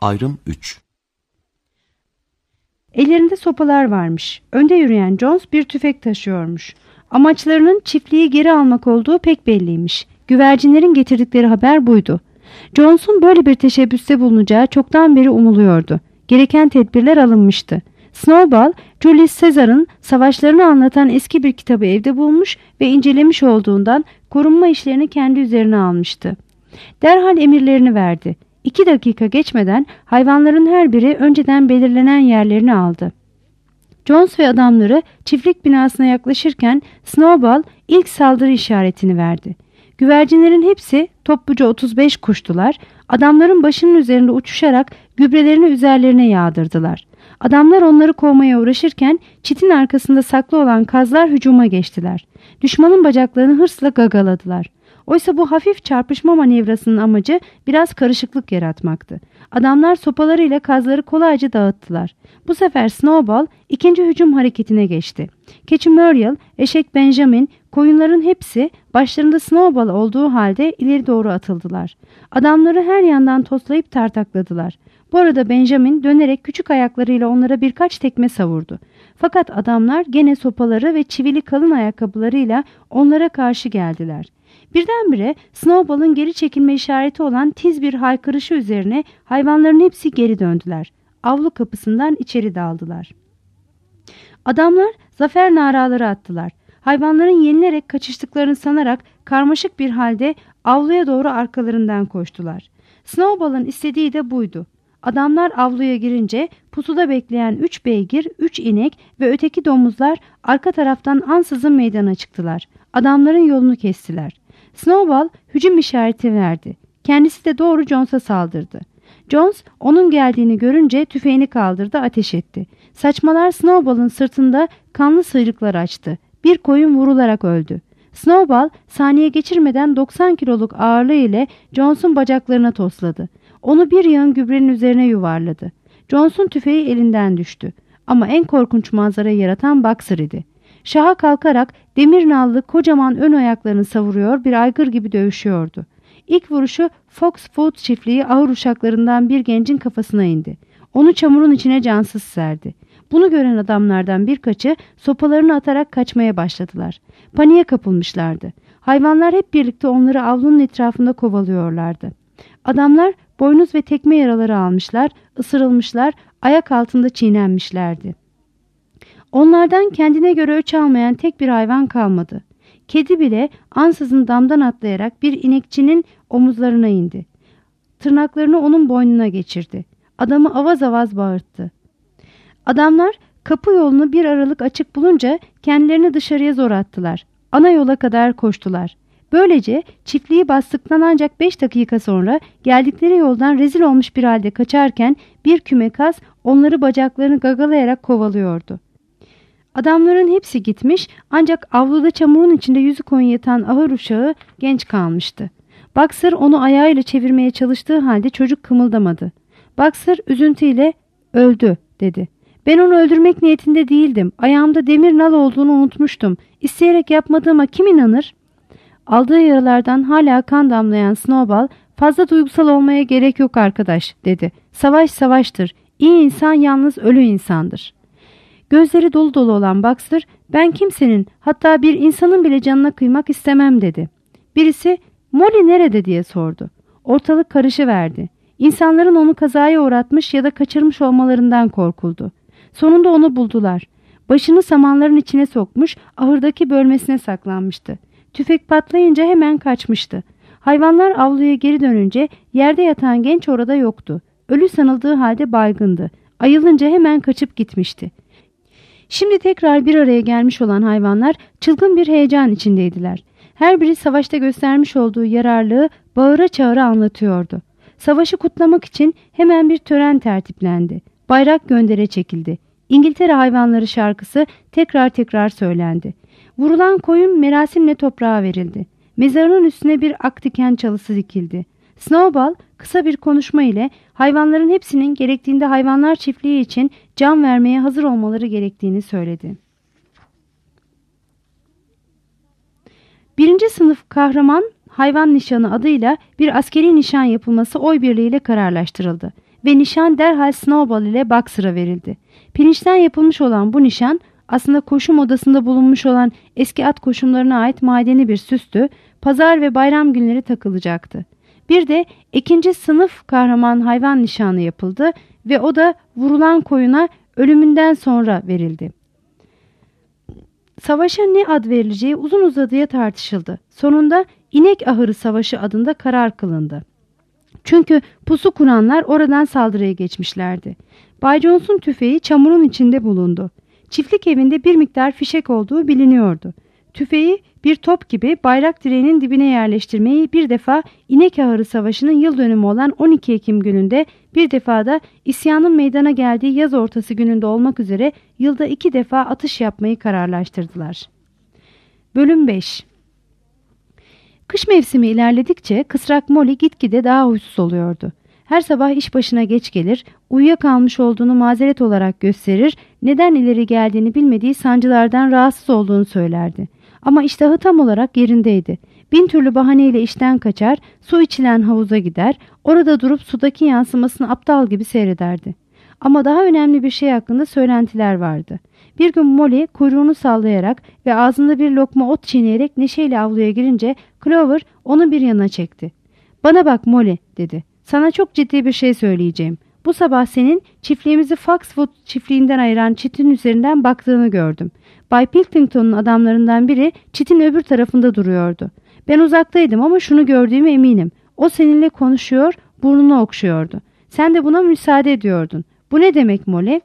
Ayrım 3. Ellerinde sopalar varmış. Önde yürüyen Jones bir tüfek taşıyormuş. Amaçlarının çiftliği geri almak olduğu pek belliymiş. Güvercinlerin getirdikleri haber buydu. Jones'un böyle bir teşebbüste bulunacağı çoktan beri umuluyordu. Gereken tedbirler alınmıştı. Snowball, Julius Caesar'ın savaşlarını anlatan eski bir kitabı evde bulmuş ve incelemiş olduğundan korunma işlerini kendi üzerine almıştı. Derhal emirlerini verdi. 2 dakika geçmeden hayvanların her biri önceden belirlenen yerlerini aldı. Jones ve adamları çiftlik binasına yaklaşırken Snowball ilk saldırı işaretini verdi. Güvercinlerin hepsi topluca 35 kuştular. Adamların başının üzerinde uçuşarak gübrelerini üzerlerine yağdırdılar. Adamlar onları kovmaya uğraşırken çitin arkasında saklı olan kazlar hücuma geçtiler. Düşmanın bacaklarını hırsla gagaladılar. Oysa bu hafif çarpışma manevrasının amacı biraz karışıklık yaratmaktı. Adamlar sopalarıyla kazları kolayca dağıttılar. Bu sefer Snowball ikinci hücum hareketine geçti. Keçi Muriel, eşek Benjamin, koyunların hepsi başlarında Snowball olduğu halde ileri doğru atıldılar. Adamları her yandan toslayıp tartakladılar. Bu arada Benjamin dönerek küçük ayaklarıyla onlara birkaç tekme savurdu. Fakat adamlar gene sopaları ve çivili kalın ayakkabılarıyla onlara karşı geldiler. Birdenbire Snowball'ın geri çekilme işareti olan tiz bir haykırışı üzerine hayvanların hepsi geri döndüler. Avlu kapısından içeri daldılar. Adamlar zafer naraları attılar. Hayvanların yenilerek kaçıştıklarını sanarak karmaşık bir halde avluya doğru arkalarından koştular. Snowball'ın istediği de buydu. Adamlar avluya girince pusuda bekleyen 3 beygir, 3 inek ve öteki domuzlar arka taraftan ansızın meydana çıktılar. Adamların yolunu kestiler. Snowball hücum işareti verdi. Kendisi de doğru Jones'a saldırdı. Jones onun geldiğini görünce tüfeğini kaldırdı, ateş etti. Saçmalar Snowball'ın sırtında kanlı sıyrıklar açtı. Bir koyun vurularak öldü. Snowball saniye geçirmeden 90 kiloluk ağırlığı ile Jones'un bacaklarına tosladı. Onu bir yığın gübrenin üzerine yuvarladı. Jones'un tüfeği elinden düştü. Ama en korkunç manzarayı yaratan Boxer idi. Şaha kalkarak demir nallı kocaman ön ayaklarını savuruyor, bir aygır gibi dövüşüyordu. İlk vuruşu Foxfoot çiftliği ahır uşaklarından bir gencin kafasına indi. Onu çamurun içine cansız serdi. Bunu gören adamlardan birkaçı sopalarını atarak kaçmaya başladılar. Paniğe kapılmışlardı. Hayvanlar hep birlikte onları avlunun etrafında kovalıyorlardı. Adamlar boynuz ve tekme yaraları almışlar, ısırılmışlar, ayak altında çiğnenmişlerdi. Onlardan kendine göre öç almayan tek bir hayvan kalmadı. Kedi bile ansızın damdan atlayarak bir inekçinin omuzlarına indi. Tırnaklarını onun boynuna geçirdi. Adamı avaz avaz bağırttı. Adamlar kapı yolunu bir aralık açık bulunca kendilerini dışarıya zor attılar. Ana yola kadar koştular. Böylece çiftliği bastıktan ancak 5 dakika sonra geldikleri yoldan rezil olmuş bir halde kaçarken bir küme kaz onları bacaklarını gagalayarak kovalıyordu. Adamların hepsi gitmiş ancak avluda çamurun içinde yüzü koyun yatan ahır uşağı genç kalmıştı. Boxer onu ayağıyla çevirmeye çalıştığı halde çocuk kımıldamadı. Boxer üzüntüyle "Öldü," dedi. "Ben onu öldürmek niyetinde değildim. Ayağımda demir nal olduğunu unutmuştum. İsteyerek yapmadığıma kim inanır?" Aldığı yaralardan hala kan damlayan Snowball, "Fazla duygusal olmaya gerek yok arkadaş," dedi. "Savaş savaştır. İyi insan yalnız ölü insandır." Gözleri dolu dolu olan Boxer, "Ben kimsenin, hatta bir insanın bile canına kıymak istemem," dedi. Birisi "Molly nerede?" diye sordu. Ortalık karışıverdi. İnsanların onu kazaya uğratmış ya da kaçırmış olmalarından korkuldu. Sonunda onu buldular. Başını samanların içine sokmuş, ahırdaki bölmesine saklanmıştı. Tüfek patlayınca hemen kaçmıştı. Hayvanlar avluya geri dönünce yerde yatan genç orada yoktu. Ölü sanıldığı halde baygındı. Ayılınca hemen kaçıp gitmişti. Şimdi tekrar bir araya gelmiş olan hayvanlar çılgın bir heyecan içindeydiler. Her biri savaşta göstermiş olduğu yararlılığı bağıra çağıra anlatıyordu. Savaşı kutlamak için hemen bir tören tertiplendi. Bayrak göndere çekildi. İngiltere hayvanları şarkısı tekrar tekrar söylendi. Vurulan koyun merasimle toprağa verildi. Mezarının üstüne bir ak diken çalısı dikildi. Snowball kısa bir konuşma ile hayvanların hepsinin gerektiğinde hayvanlar çiftliği için can vermeye hazır olmaları gerektiğini söyledi. 1. sınıf kahraman hayvan nişanı adıyla bir askeri nişan yapılması oy birliğiyle kararlaştırıldı ve nişan derhal Snowball ile Boxer'a verildi. Pirinçten yapılmış olan bu nişan aslında koşum odasında bulunmuş olan eski at koşumlarına ait madeni bir süstü, pazar ve bayram günleri takılacaktı. Bir de ikinci sınıf kahraman hayvan nişanı yapıldı ve o da vurulan koyuna ölümünden sonra verildi. Savaşa ne ad verileceği uzun uzadıya tartışıldı. Sonunda İnek Ahırı Savaşı adında karar kılındı. Çünkü pusu kuranlar oradan saldırıya geçmişlerdi. Bay Jones'un tüfeği çamurun içinde bulundu. Çiftlik evinde bir miktar fişek olduğu biliniyordu. Tüfeği bir top gibi bayrak direğinin dibine yerleştirmeyi bir defa İnek Ahırı Savaşı'nın yıl dönümü olan 12 Ekim gününde, bir defa da isyanın meydana geldiği yaz ortası gününde olmak üzere yılda 2 defa atış yapmayı kararlaştırdılar. Bölüm 5. Kış mevsimi ilerledikçe kısrak Molly gitgide daha huysuz oluyordu. Her sabah iş başına geç gelir, uyuyakalmış olduğunu mazeret olarak gösterir, neden ileri geldiğini bilmediği sancılardan rahatsız olduğunu söylerdi. Ama iştahı tam olarak yerindeydi. Bin türlü bahaneyle işten kaçar, su içilen havuza gider, orada durup sudaki yansımasını aptal gibi seyrederdi. Ama daha önemli bir şey hakkında söylentiler vardı. Bir gün Molly kuyruğunu sallayarak ve ağzında bir lokma ot çiğneyerek neşeyle avluya girince Clover onu bir yana çekti. "Bana bak Molly," dedi. "Sana çok ciddi bir şey söyleyeceğim. Bu sabah senin çiftliğimizi Foxwood çiftliğinden ayıran çitin üzerinden baktığını gördüm. Bay Pilkington'un adamlarından biri çitin öbür tarafında duruyordu. Ben uzaktaydım ama şunu gördüğüme eminim. O seninle konuşuyor, burnunu okşuyordu. Sen de buna müsaade ediyordun. Bu ne demek Molly?"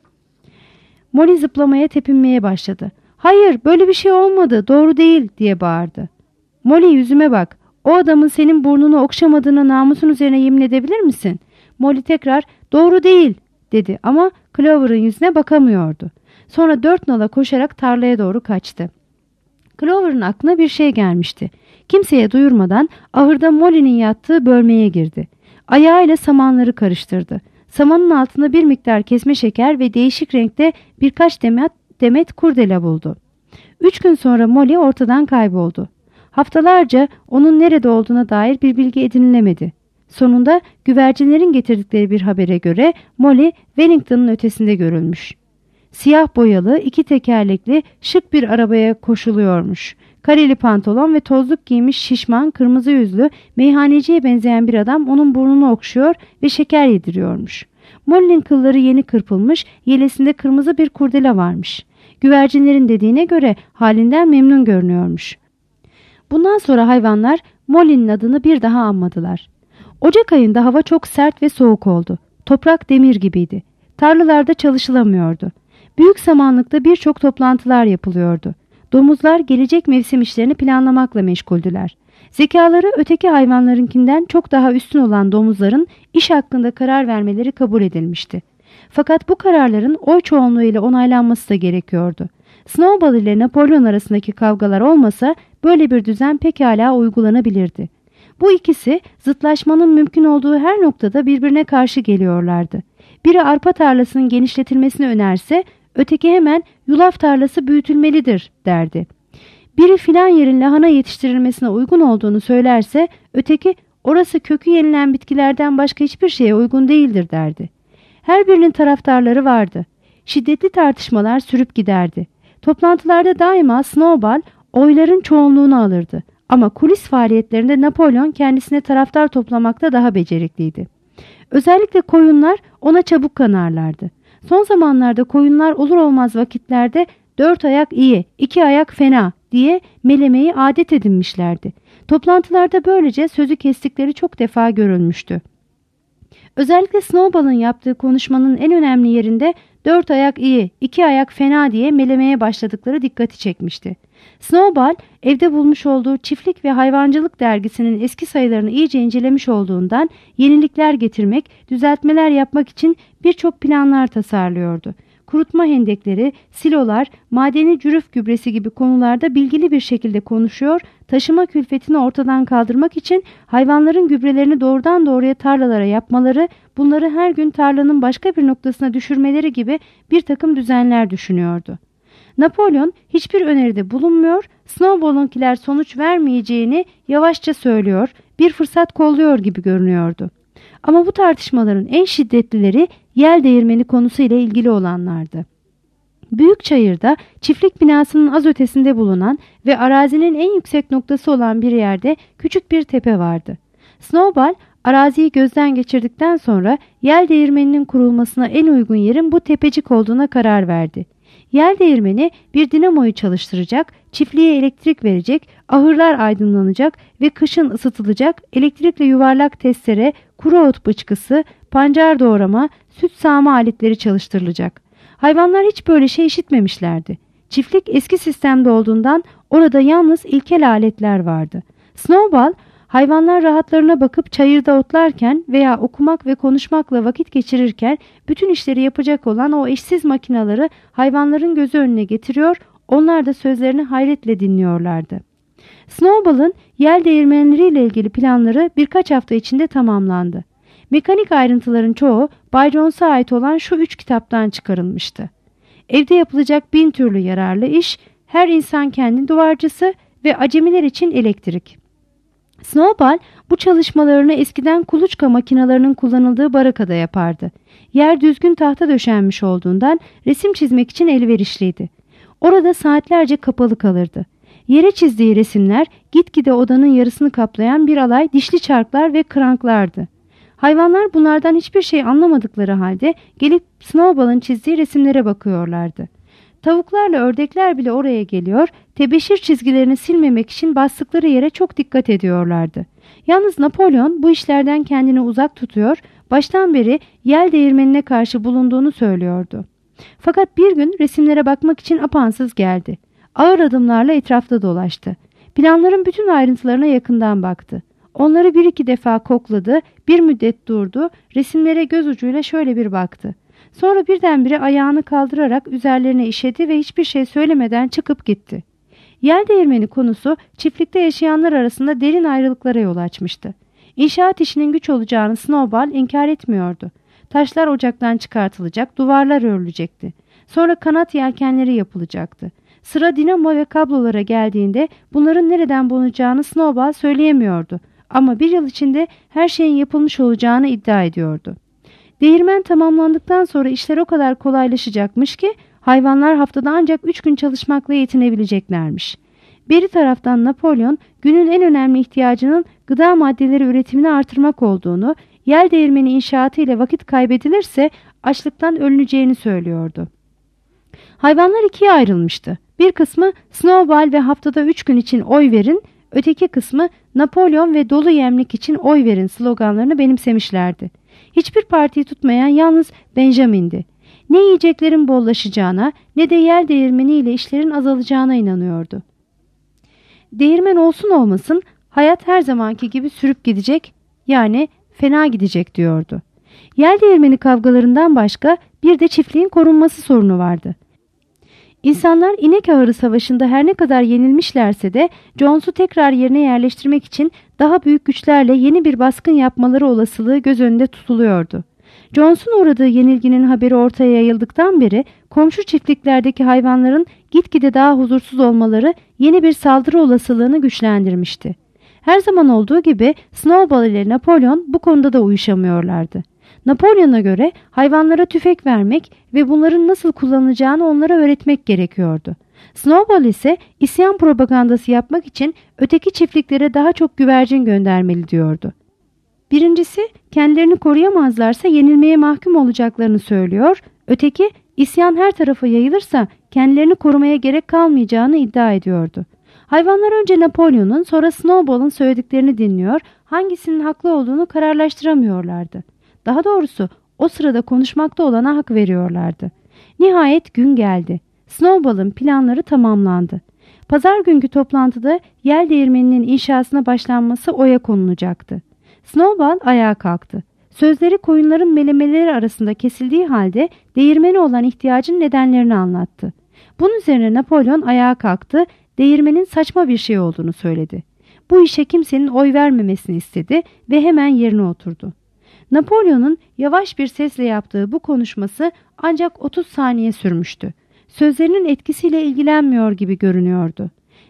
Molly zıplamaya, tepinmeye başladı. "Hayır, böyle bir şey olmadı, doğru değil," diye bağırdı. "Molly, yüzüme bak. O adamın senin burnunu okşamadığına namusun üzerine yemin edebilir misin?" Molly tekrar "Doğru değil," dedi ama Clover'ın yüzüne bakamıyordu. Sonra 4 nala koşarak tarlaya doğru kaçtı. Clover'ın aklına bir şey gelmişti. Kimseye duyurmadan ahırda Molly'nin yattığı bölmeye girdi. Ayağıyla samanları karıştırdı. Samanın altında bir miktar kesme şeker ve değişik renkte birkaç demet kurdele buldu. 3 gün sonra Molly ortadan kayboldu. Haftalarca onun nerede olduğuna dair bir bilgi edinilemedi. Sonunda güvercinlerin getirdikleri bir habere göre Molly Wellington'un ötesinde görülmüş. Siyah boyalı, 2 tekerlekli, şık bir arabaya koşuluyormuş. Kareli pantolon ve tozluk giymiş şişman, kırmızı yüzlü, meyhaneciye benzeyen bir adam onun burnunu okşuyor ve şeker yediriyormuş. Molly'nin kılları yeni kırpılmış, yelesinde kırmızı bir kurdele varmış. Güvercinlerin dediğine göre halinden memnun görünüyormuş. Bundan sonra hayvanlar Molly'nin adını bir daha anmadılar. Ocak ayında hava çok sert ve soğuk oldu. Toprak demir gibiydi. Tarlalarda çalışılamıyordu. Büyük samanlıkta birçok toplantılar yapılıyordu. Domuzlar gelecek mevsim işlerini planlamakla meşguldüler. Zekaları öteki hayvanlarınkinden çok daha üstün olan domuzların iş hakkında karar vermeleri kabul edilmişti. Fakat bu kararların oy çoğunluğu ile onaylanması da gerekiyordu. Snowball ile Napolyon arasındaki kavgalar olmasa böyle bir düzen pekala uygulanabilirdi. Bu ikisi zıtlaşmanın mümkün olduğu her noktada birbirine karşı geliyorlardı. Biri arpa tarlasının genişletilmesini önerse, öteki hemen yulaf tarlası büyütülmelidir derdi. Biri filan yerin lahana yetiştirilmesine uygun olduğunu söylerse, öteki orası kökü yenilen bitkilerden başka hiçbir şeye uygun değildir derdi. Her birinin taraftarları vardı. Şiddetli tartışmalar sürüp giderdi. Toplantılarda daima Snowball oyların çoğunluğunu alırdı. Ama kulis faaliyetlerinde Napolyon kendisine taraftar toplamakta daha becerikliydi. Özellikle koyunlar ona çabuk kanarlardı. Son zamanlarda koyunlar olur olmaz vakitlerde 4 ayak iyi, 2 ayak fena diye melemeyi adet edinmişlerdi. Toplantılarda böylece sözü kestikleri çok defa görülmüştü. Özellikle Snowball'ın yaptığı konuşmanın en önemli yerinde 4 ayak iyi, 2 ayak fena diye melemeye başladıkları dikkati çekmişti. Snowball, evde bulmuş olduğu Çiftlik ve Hayvancılık dergisinin eski sayılarını iyice incelemiş olduğundan yenilikler getirmek, düzeltmeler yapmak için birçok planlar tasarlıyordu. Kurutma hendekleri, silolar, madeni cürüf gübresi gibi konularda bilgili bir şekilde konuşuyor, taşıma külfetini ortadan kaldırmak için hayvanların gübrelerini doğrudan doğruya tarlalara yapmaları, bunları her gün tarlanın başka bir noktasına düşürmeleri gibi bir takım düzenler düşünüyordu. Napolyon hiçbir öneride bulunmuyor, Snowball'unkiler sonuç vermeyeceğini yavaşça söylüyor, bir fırsat kolluyor gibi görünüyordu. Ama bu tartışmaların en şiddetlileri yel değirmeni konusu ile ilgili olanlardı. Büyükçayır'da çiftlik binasının az ötesinde bulunan ve arazinin en yüksek noktası olan bir yerde küçük bir tepe vardı. Snowball araziyi gözden geçirdikten sonra yel değirmeninin kurulmasına en uygun yerin bu tepecik olduğuna karar verdi. Yel değirmeni bir dinamoyu çalıştıracak, çiftliğe elektrik verecek, ahırlar aydınlanacak ve kışın ısıtılacak, elektrikle yuvarlak testere, kuru ot bıçkısı, pancar doğrama, süt sağma aletleri çalıştırılacak. Hayvanlar hiç böyle şey işitmemişlerdi. Çiftlik eski sistemde olduğundan orada yalnız ilkel aletler vardı. Snowball, hayvanlar rahatlarına bakıp çayırda otlarken veya okumak ve konuşmakla vakit geçirirken bütün işleri yapacak olan o eşsiz makinaları hayvanların gözü önüne getiriyor, onlar da sözlerini hayretle dinliyorlardı. Snowball'ın yel değirmenleriyle ilgili planları birkaç hafta içinde tamamlandı. Mekanik ayrıntıların çoğu Bay Jones'a ait olan şu 3 kitaptan çıkarılmıştı. Evde yapılacak 1000 türlü yararlı iş, her insan kendi duvarcısı ve acemiler için elektrik. Snowball bu çalışmalarını eskiden kuluçka makinelerinin kullanıldığı barakada yapardı. Yer düzgün tahta döşenmiş olduğundan resim çizmek için elverişliydi. Orada saatlerce kapalı kalırdı. Yere çizdiği resimler gitgide odanın yarısını kaplayan bir alay dişli çarklar ve kranklardı. Hayvanlar bunlardan hiçbir şey anlamadıkları halde gelip Snowball'ın çizdiği resimlere bakıyorlardı. Tavuklarla ördekler bile oraya geliyor, tebeşir çizgilerini silmemek için bastıkları yere çok dikkat ediyorlardı. Yalnız Napolyon bu işlerden kendini uzak tutuyor, baştan beri yel değirmenine karşı bulunduğunu söylüyordu. Fakat bir gün resimlere bakmak için apansız geldi. Ağır adımlarla etrafta dolaştı. Planların bütün ayrıntılarına yakından baktı. Onları bir iki defa kokladı, bir müddet durdu, resimlere göz ucuyla şöyle bir baktı. Sonra birdenbire ayağını kaldırarak üzerlerine işedi ve hiçbir şey söylemeden çıkıp gitti. Yel değirmeni konusu çiftlikte yaşayanlar arasında derin ayrılıklara yol açmıştı. İnşaat işinin güç olacağını Snowball inkar etmiyordu. Taşlar ocaktan çıkartılacak, duvarlar örülecekti. Sonra kanat yelkenleri yapılacaktı. Sıra dinamo ve kablolara geldiğinde bunların nereden bulunacağını Snowball söyleyemiyordu. Ama bir yıl içinde her şeyin yapılmış olacağını iddia ediyordu. Değirmen tamamlandıktan sonra işler o kadar kolaylaşacakmış ki hayvanlar haftada ancak 3 gün çalışmakla yetinebileceklermiş. Bir taraftan Napolyon günün en önemli ihtiyacının gıda maddeleri üretimini artırmak olduğunu, yel değirmeni inşaatı ile vakit kaybedilirse açlıktan ölüneceğini söylüyordu. Hayvanlar ikiye ayrılmıştı. Bir kısmı Snowball ve haftada 3 gün için oy verin, öteki kısmı Napolyon ve dolu yemlik için oy verin sloganlarını benimsemişlerdi. Hiçbir partiyi tutmayan yalnız Benjamin'di. Ne yiyeceklerin bollaşacağına ne de yel değirmeniyle işlerin azalacağına inanıyordu. Değirmen olsun olmasın hayat her zamanki gibi sürüp gidecek, yani fena gidecek diyordu. Yel değirmeni kavgalarından başka bir de çiftliğin korunması sorunu vardı. İnsanlar inek ahırı savaşında her ne kadar yenilmişlerse de Jones'u tekrar yerine yerleştirmek için daha büyük güçlerle yeni bir baskın yapmaları olasılığı göz önünde tutuluyordu. Jones'un uğradığı yenilginin haberi ortaya yayıldıktan beri komşu çiftliklerdeki hayvanların gitgide daha huzursuz olmaları yeni bir saldırı olasılığını güçlendirmişti. Her zaman olduğu gibi Snowball ile Napolyon bu konuda da uyuşamıyorlardı. Napolyon'a göre hayvanlara tüfek vermek ve bunların nasıl kullanılacağını onlara öğretmek gerekiyordu. Snowball ise isyan propagandası yapmak için öteki çiftliklere daha çok güvercin göndermeli diyordu. Birincisi kendilerini koruyamazlarsa yenilmeye mahkum olacaklarını söylüyor, öteki isyan her tarafa yayılırsa kendilerini korumaya gerek kalmayacağını iddia ediyordu. Hayvanlar önce Napolyon'un sonra Snowball'ın söylediklerini dinliyor, hangisinin haklı olduğunu kararlaştıramıyorlardı. Daha doğrusu o sırada konuşmakta olana hak veriyorlardı. Nihayet gün geldi. Snowball'ın planları tamamlandı. Pazar günkü toplantıda yel değirmeninin inşasına başlanması oya konulacaktı. Snowball ayağa kalktı. Sözleri koyunların melemeleri arasında kesildiği halde değirmene olan ihtiyacın nedenlerini anlattı. Bunun üzerine Napolyon ayağa kalktı, değirmenin saçma bir şey olduğunu söyledi. Bu işe kimsenin oy vermemesini istedi ve hemen yerine oturdu. Napolyon'un yavaş bir sesle yaptığı bu konuşması ancak 30 saniye sürmüştü. Sözlerinin etkisiyle ilgilenmiyor gibi görünüyordu.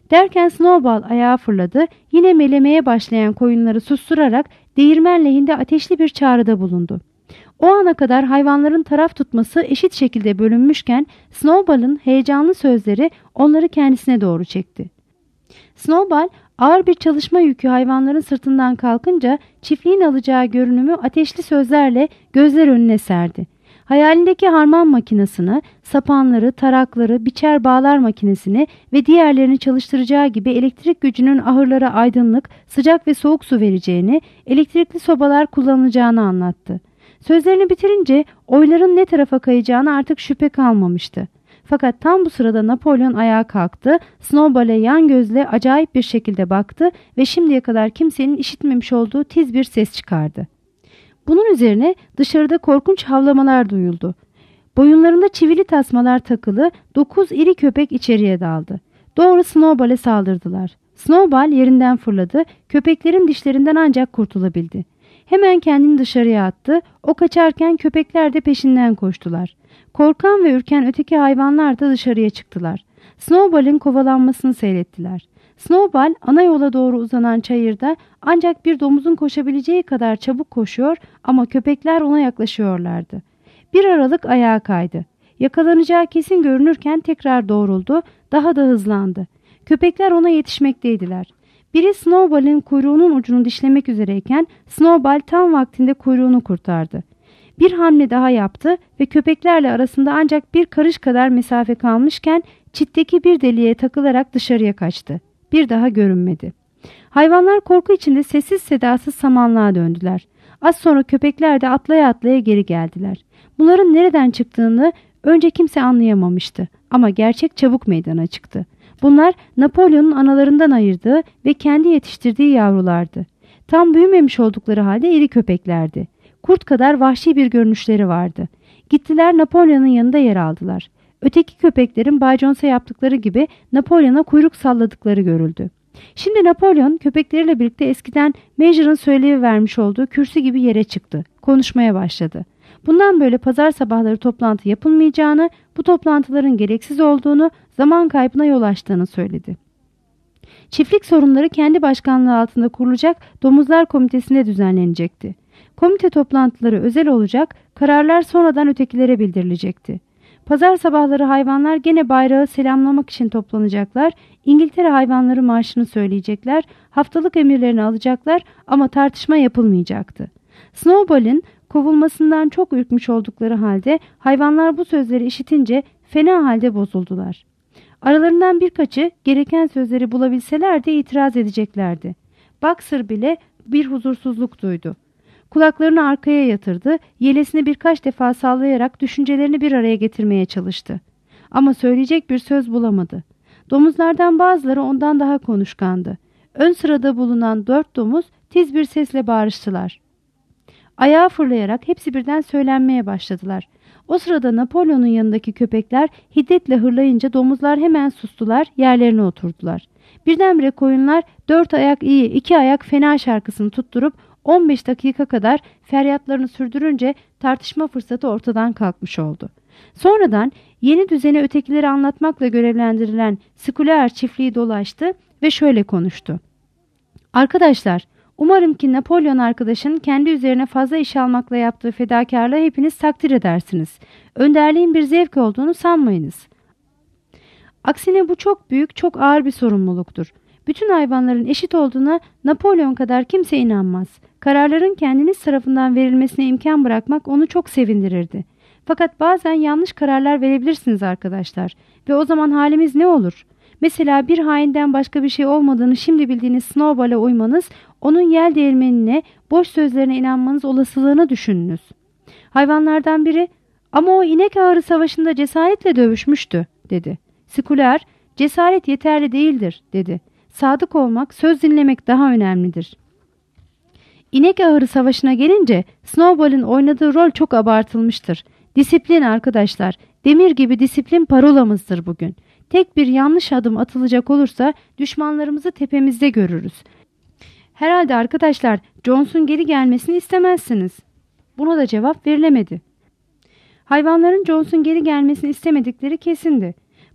Derken Snowball ayağa fırladı, yine melemeye başlayan koyunları susturarak değirmen lehinde ateşli bir çağrıda bulundu. O ana kadar hayvanların taraf tutması eşit şekilde bölünmüşken Snowball'ın heyecanlı sözleri onları kendisine doğru çekti. Snowball ağır bir çalışma yükü hayvanların sırtından kalkınca çiftliğin alacağı görünümü ateşli sözlerle gözler önüne serdi. Hayalindeki harman makinesini, sapanları, tarakları, biçer bağlar makinesini ve diğerlerini çalıştıracağı gibi elektrik gücünün ahırlara aydınlık, sıcak ve soğuk su vereceğini, elektrikli sobalar kullanılacağını anlattı. Sözlerini bitirince oyların ne tarafa kayacağına artık şüphe kalmamıştı. Fakat tam bu sırada Napolyon ayağa kalktı, Snowball'e yan gözle acayip bir şekilde baktı ve şimdiye kadar kimsenin işitmemiş olduğu tiz bir ses çıkardı. Bunun üzerine dışarıda korkunç havlamalar duyuldu. Boyunlarında çivili tasmalar takılı 9 iri köpek içeriye daldı. Doğru Snowball'e saldırdılar. Snowball yerinden fırladı, köpeklerin dişlerinden ancak kurtulabildi. Hemen kendini dışarıya attı, o kaçarken köpekler de peşinden koştular. Korkan ve ürken öteki hayvanlar da dışarıya çıktılar. Snowball'in kovalanmasını seyrettiler. Snowball ana yola doğru uzanan çayırda ancak bir domuzun koşabileceği kadar çabuk koşuyor ama köpekler ona yaklaşıyorlardı. Bir aralık ayağa kaydı. Yakalanacağı kesin görünürken tekrar doğruldu, daha da hızlandı. Köpekler ona yetişmekteydiler. Biri Snowball'in kuyruğunun ucunu dişlemek üzereyken Snowball tam vaktinde kuyruğunu kurtardı. Bir hamle daha yaptı ve köpeklerle arasında ancak bir karış kadar mesafe kalmışken çitteki bir deliğe takılarak dışarıya kaçtı. Bir daha görünmedi. Hayvanlar korku içinde sessiz sedasız samanlığa döndüler. Az sonra köpekler de atlaya atlaya geri geldiler. Bunların nereden çıktığını önce kimse anlayamamıştı ama gerçek çabuk meydana çıktı. Bunlar Napolyon'un analarından ayırdığı ve kendi yetiştirdiği yavrulardı. Tam büyümemiş oldukları halde iri köpeklerdi. Kurt kadar vahşi bir görünüşleri vardı. Gittiler Napolyon'un yanında yer aldılar. Öteki köpeklerin Bay Jones'a yaptıkları gibi Napolyon'a kuyruk salladıkları görüldü. Şimdi Napolyon köpekleriyle birlikte eskiden Major'ın söylevi vermiş olduğu kürsü gibi yere çıktı. Konuşmaya başladı. Bundan böyle pazar sabahları toplantı yapılmayacağını, bu toplantıların gereksiz olduğunu, zaman kaybına yol açtığını söyledi. Çiftlik sorunları kendi başkanlığı altında kurulacak Domuzlar Komitesi'nde düzenlenecekti. Komite toplantıları özel olacak, kararlar sonradan ötekilere bildirilecekti. Pazar sabahları hayvanlar gene bayrağı selamlamak için toplanacaklar, İngiltere hayvanları marşını söyleyecekler, haftalık emirlerini alacaklar ama tartışma yapılmayacaktı. Snowball'in kovulmasından çok ürkmüş oldukları halde hayvanlar bu sözleri işitince fena halde bozuldular. Aralarından birkaçı gereken sözleri bulabilseler de itiraz edeceklerdi. Boxer bile bir huzursuzluk duydu. Kulaklarını arkaya yatırdı, yelesini birkaç defa sallayarak düşüncelerini bir araya getirmeye çalıştı. Ama söyleyecek bir söz bulamadı. Domuzlardan bazıları ondan daha konuşkandı. Ön sırada bulunan 4 domuz tiz bir sesle bağırıştılar. Ayağa fırlayarak hepsi birden söylenmeye başladılar. O sırada Napolyon'un yanındaki köpekler hiddetle hırlayınca domuzlar hemen sustular, yerlerine oturdular. Birdenbire koyunlar 4 ayak iyi, 2 ayak fena şarkısını tutturup 15 dakika kadar feryatlarını sürdürünce tartışma fırsatı ortadan kalkmış oldu. Sonradan yeni düzeni ötekileri anlatmakla görevlendirilen Skulaer çiftliği dolaştı ve şöyle konuştu. Arkadaşlar, umarım ki Napolyon arkadaşın kendi üzerine fazla iş almakla yaptığı fedakarlığı hepiniz takdir edersiniz. Önderliğin bir zevk olduğunu sanmayınız. Aksine bu çok büyük, çok ağır bir sorumluluktur. Bütün hayvanların eşit olduğuna Napolyon kadar kimse inanmaz. Kararların kendiniz tarafından verilmesine imkan bırakmak onu çok sevindirirdi. Fakat bazen yanlış kararlar verebilirsiniz arkadaşlar. Ve o zaman halimiz ne olur? Mesela bir hainden başka bir şey olmadığını şimdi bildiğiniz Snowball'a uymanız, onun yel değirmenine, boş sözlerine inanmanız olasılığını düşününüz. Hayvanlardan biri, ama o inek ağrı savaşında cesaretle dövüşmüştü, dedi. Skulaer, cesaret yeterli değildir, dedi. Sadık olmak, söz dinlemek daha önemlidir. İnek ahırı savaşına gelince Snowball'in oynadığı rol çok abartılmıştır. Disiplin arkadaşlar, demir gibi disiplin parolamızdır bugün. Tek bir yanlış adım atılacak olursa düşmanlarımızı tepemizde görürüz. Herhalde arkadaşlar Jones'un geri gelmesini istemezsiniz. Buna da cevap verilemedi. Hayvanların Jones'un geri gelmesini istemedikleri kesindi.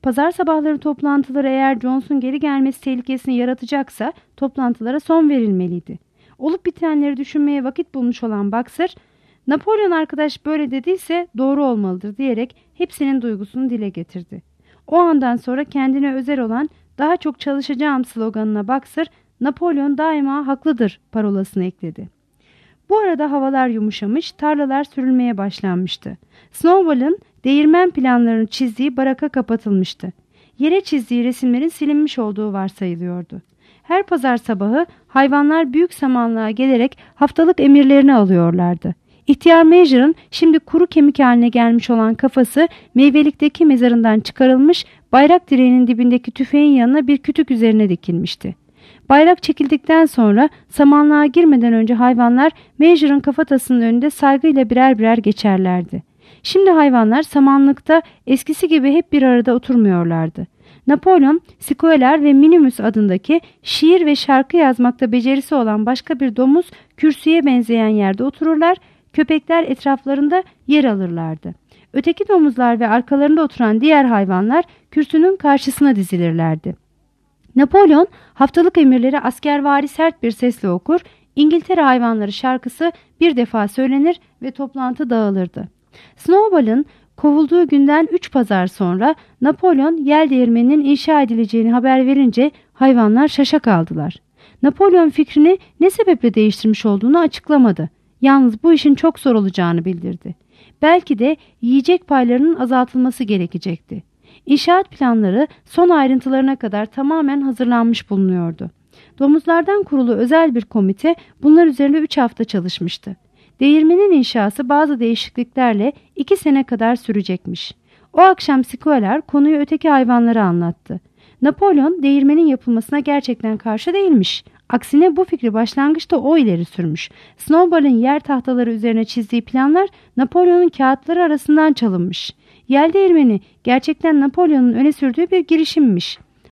Pazar sabahları toplantıları eğer Jones'un geri gelmesi tehlikesini yaratacaksa toplantılara son verilmeliydi. Olup bitenleri düşünmeye vakit bulmuş olan Boxer, Napolyon arkadaş böyle dediyse doğru olmalıdır diyerek hepsinin duygusunu dile getirdi. O andan sonra kendine özel olan daha çok çalışacağım sloganına Boxer, Napolyon daima haklıdır parolasını ekledi. Bu arada havalar yumuşamış, tarlalar sürülmeye başlanmıştı. Snowball'ın değirmen planlarını çizdiği baraka kapatılmıştı. Yere çizdiği resimlerin silinmiş olduğu varsayılıyordu. Her pazar sabahı hayvanlar büyük samanlığa gelerek haftalık emirlerini alıyorlardı. İhtiyar Major'ın şimdi kuru kemik haline gelmiş olan kafası meyvelikteki mezarından çıkarılmış, bayrak direğinin dibindeki tüfeğin yanına bir kütük üzerine dikilmişti. Bayrak çekildikten sonra samanlığa girmeden önce hayvanlar Major'ın kafatasının önünde saygıyla birer birer geçerlerdi. Şimdi hayvanlar samanlıkta eskisi gibi hep bir arada oturmuyorlardı. Napolyon, Squealer ve Minimus adındaki şiir ve şarkı yazmakta becerisi olan başka bir domuz kürsüye benzeyen yerde otururlar, köpekler etraflarında yer alırlardı. Öteki domuzlar ve arkalarında oturan diğer hayvanlar kürsünün karşısına dizilirlerdi. Napolyon haftalık emirleri askervari sert bir sesle okur, İngiltere hayvanları şarkısı bir defa söylenir ve toplantı dağılırdı. Snowball'ın kovulduğu günden 3 pazar sonra Napolyon yel değirmeninin inşa edileceğini haber verince hayvanlar şaşa kaldılar. Napolyon fikrini ne sebeple değiştirmiş olduğunu açıklamadı. Yalnız bu işin çok zor olacağını bildirdi. Belki de yiyecek paylarının azaltılması gerekecekti. İnşaat planları son ayrıntılarına kadar tamamen hazırlanmış bulunuyordu. Domuzlardan kurulu özel bir komite bunlar üzerinde 3 hafta çalışmıştı. Değirmenin inşası bazı değişikliklerle 2 sene kadar sürecekmiş. O akşam Squealer konuyu öteki hayvanlara anlattı. Napolyon değirmenin yapılmasına gerçekten karşı değilmiş. Aksine bu fikri başlangıçta o ileri sürmüş. Snowball'ın yer tahtaları üzerine çizdiği planlar Napolyon'un kağıtları arasından çalınmış. Yel değirmeni gerçekten Napolyon'un öne sürdüğü bir girişimmiş.